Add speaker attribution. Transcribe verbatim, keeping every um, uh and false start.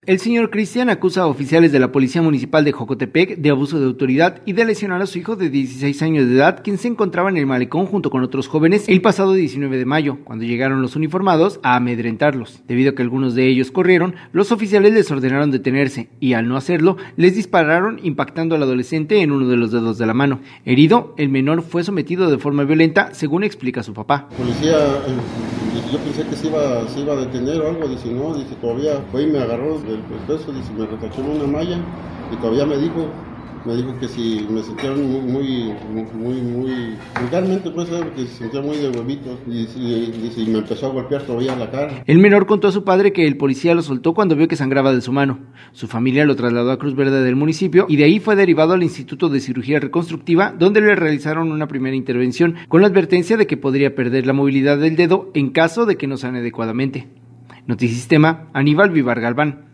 Speaker 1: El señor Cristian acusa a oficiales de la Policía Municipal de Jocotepec de abuso de autoridad y de lesionar a su hijo de dieciséis años de edad, quien se encontraba en el malecón junto con otros jóvenes el pasado diecinueve de mayo, cuando llegaron los uniformados a amedrentarlos. Debido a que algunos de ellos corrieron, los oficiales les ordenaron detenerse y, al no hacerlo, les dispararon impactando al adolescente en uno de los dedos de la mano. Herido, el menor fue sometido de forma violenta, según explica su papá.
Speaker 2: Policía, yo pensé que se iba, se iba a detener o algo, dice no, dice todavía fue y me agarró del pescuezo, dice me retachó una malla y todavía me dijo, me dijo que si me sentía muy, muy, muy, muy, vulgarmente pues, que se sentía muy de huevitos y, y, y, y me empezó a golpear todavía la cara.
Speaker 1: El menor contó a su padre que el policía lo soltó cuando vio que sangraba de su mano. Su familia lo trasladó a Cruz Verde del municipio y de ahí fue derivado al Instituto de Cirugía Reconstructiva, donde le realizaron una primera intervención con la advertencia de que podría perder la movilidad del dedo en caso de que no sane adecuadamente. Notisistema, Aníbal Vivar Galván.